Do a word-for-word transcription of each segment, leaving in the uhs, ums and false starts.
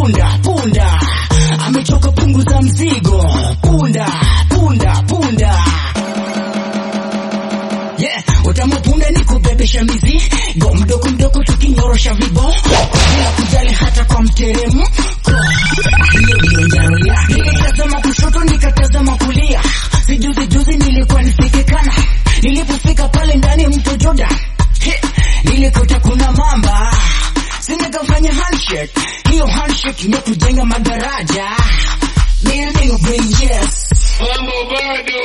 punda punda, amechoka punguza mzigo. Punda punda punda, yeah, utamu punda ni kubebesha mizigo, mdogo mdogo tukinyorosha vibo, bila kujali hata kwa mteremko. Hiyo ndio njaro yake. Nikatazama kushoto nikatazama kulia, sijuzi juzi nilikuwa nifike kana, nilipofika pale ndani mto Jordan, he, nilikuta kuna mamba, sinikafanya handshake. Hiyo handshake ni kujenga madaraja, building of bridges. Mambo bado.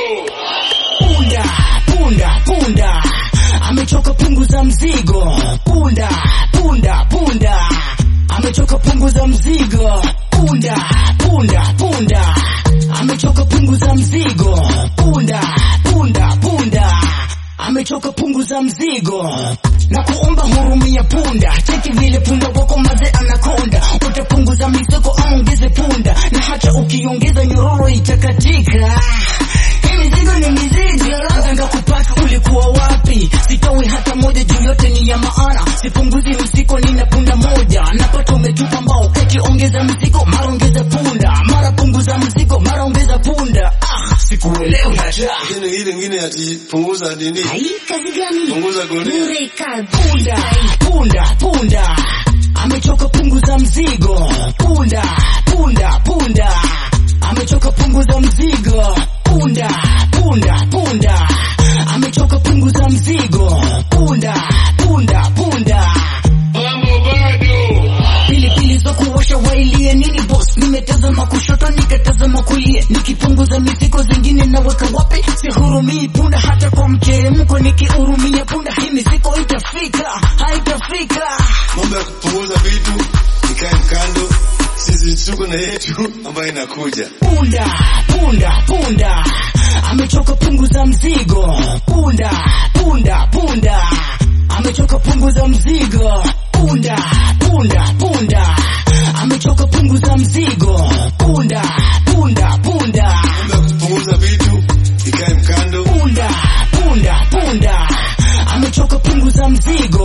Punda punda punda, amechoka punguza mzigo. Punda punda punda, amechoka punguza mzigo. Punda punda punda, amechoka punguza mzigo. Punda punda punda, amechoka punguza mzigo. Na kuomba hurumia punda, cheki vile punda wako maze anakonda. Utapunguza mizigo au ongeze punda, na hata ukiongeza nyororo itakatika. Hii mizigo ni mizigo, nataka kupata ulikuwa wapi? Sitawi hata moja juu yote ni ya maana. Sipunguzi mzigo nina punda moja, napata umetupa mbao kati ongeza mzigo, mara ongeza punda, mara punguza mzigo, mara ongeza punda. Ah, sikuelewi hata. Ile ile nyingine ati punguza nini? Hai, kazi gani? Punguza goli. Punda punda punda, amechoka punguza mzigo. Punda punda punda, amechoka punguza mzigo. Punda punda punda, amechoka punguza mzigo. Punda punda punda, Mambo bado. pili pili za kuosha wailie nini boss? Nimetazama kushoto nikatazama kulia, nikipunguza mizigo zingine naweka wapi? Sihurumii punda hata kwa mteremko, nikihurumia punda hii mizigo itafika, haitafika. Mambo ya kupunguza vitu ikae mkando, sisi tuko na yetu ambayo inakuja. Punda punda punda, amechoka punguza mzigo. Punda punda punda, amechoka punguza mzigo. Punda punda punda, amechoka punguza mzigo. Punda punda punda, Mambo ya kupunguza vitu ikae mkando. punda punda punda, amechoka punguza mzigo.